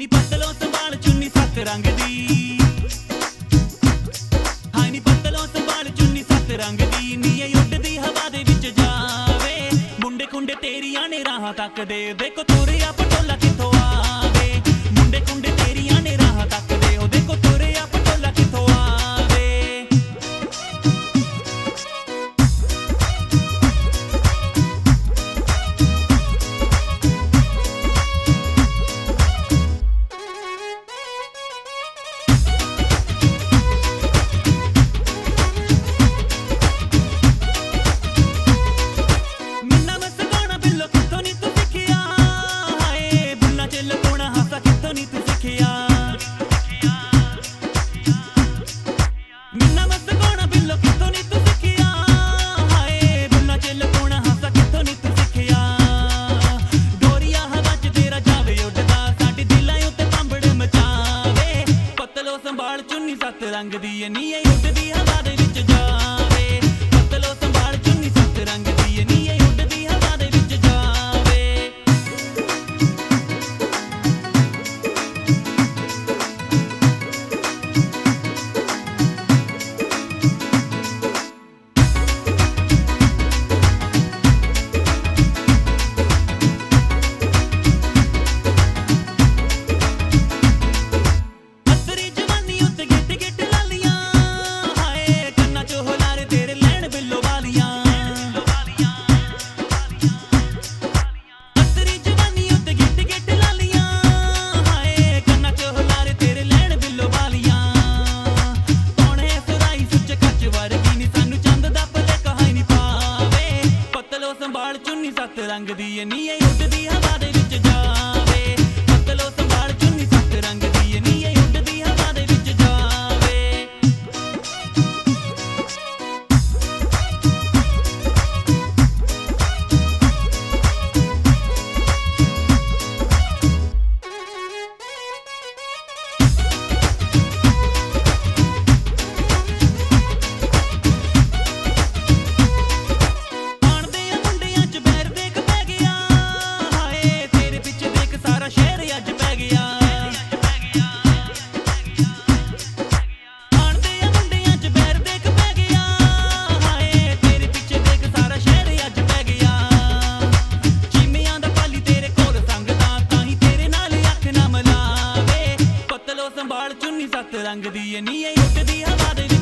ਨੀ ਪਤਲੋਂ ਸੰਭਾਲ ਚੁੰਨੀ ਸੱਤ ਰੰਗ ਦੀ, ਹਾਏ ਨੀ ਪਤਲੋਂ ਸੰਭਾਲ ਚੁੰਨੀ ਸੱਤ ਰੰਗ ਦੀ। ਨੀ ਇਹ ਉੱਡਦੀ ਹਵਾ ਦੇ ਵਿੱਚ ਜਾਵੇ, ਮੁੰਡੇ ਕੁੰਡੇ ਤੇਰੀਆਂ ਨੇ ਰਾਹਾਂ ਤੱਕਦੇ, ਦੇਖੋ ਤੁਰਿਆ ਪਟੋਲਾ ਕਿੱਥੋਂ ਆਵੇ। ਮੁੰਡੇ ਕੁੰਡੇ ਤੇਰੀਆਂ ਨੇ ਰਾਹਾਂ ਤੱਕਦੇ, ਉਹ ਦੇਖੋ ਤੁਰਿਆ ਪਟੋਲਾ ਕਿੱਥੋਂ ਆਵੇ। ਸੰਭਾਲ ਚੁੰਨੀ ਸੱਤ ਰੰਗ ਦੀ, ਨੀ ਇਹ ਉੱਡਦੀ ਹਵਾ ਦੇ ਵਿੱਚ ਜਾਵੇ। ਪਤਲੋ ਸੰਭਾਲ ਚੁੰਨੀ ਸੱਤ ਰੰਗ ਦੀ, ਨੀ ਇਹ ਉੱਡਦੀ ਹਵਾ ਦੇ ਵਿੱਚ ਜਾਵੇ। ਸੰਭਾਲ ਚੁੰਨੀ ਸੱਤ ਰੰਗ ਦੀ, ਨੀ ਇਹ ਉੱਡਦੀ ਹਵਾ ਦੇ ਵਿੱਚ ਜਾਵੇ। ਪਤਲੋ ਸੰਭਾਲ ਚੁੰਨੀ ਸੱਤ ਰੰਗ ਦੀ, ਨੀ ਇਹ ਉੱਡਦੀ ਹਵਾ ਦੇ ਵਿੱਚ ਜਾਵੇ। ਸੰਭਾਲ ਚੁੰਨੀ ਸੱਤ ਰੰਗ ਦੀ, ਨੀ ਇਹ ਉੱਡਦੀ ਹਵਾ ਦੇ ਵਿੱਚ